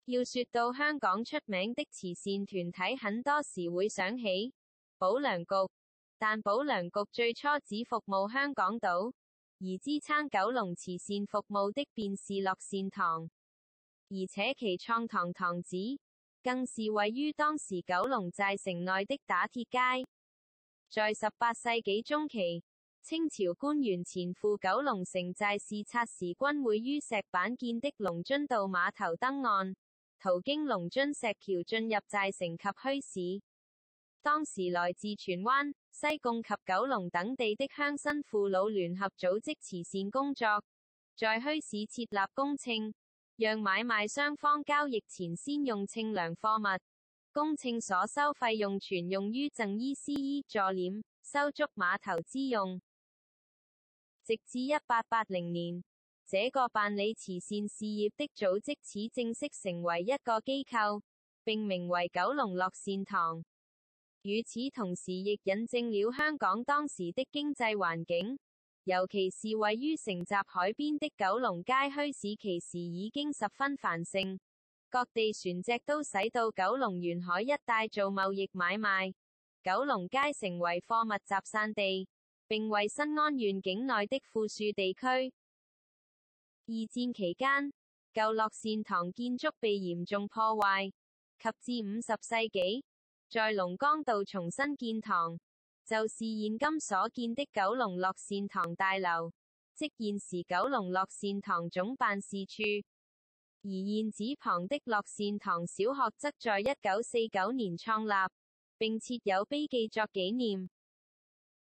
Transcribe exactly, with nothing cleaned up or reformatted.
要說到香港出名的慈善團體，很多時會想起保良局，但保良局最初只服務香港島，而支撐九龍慈善服務的便是樂善堂，而且其創堂堂址更是位於當時九龍寨城內的打鐵街。在十八世紀中期，清朝官員前赴九龍城寨視察時，均會於石板建的龍津道碼頭登岸，途經龍津石橋進入寨城及墟市。當時來自荃灣、西貢及九龍等地的鄉紳父老聯合組織慈善工作，在墟市設立公稱，讓買賣雙方交易前先用稱量貨物，公稱所收費用全用於贈醫施醫、助殮、修築碼頭之用。直至一八八零年，這個辦理慈善事業的組織始正式成為一個機構，並名為九龍樂善堂。與此同時，亦引證了香港當時的經濟環境，尤其是位於城閘海邊的九龍街墟市，其時已經十分繁盛，各地船隻都駛到九龍沿海一帶做貿易買賣，九龍街成為貨物集散地，並為新安縣境內的富庶地區。二戰期間，舊樂善堂建築被嚴重破壞，及至五十世紀，在龍崗道重新建堂，就是現今所見的九龍樂善堂大樓，即現時九龍樂善堂總辦事處。而現址旁的樂善堂小學則在一九四九年創立，並設有碑記作紀念。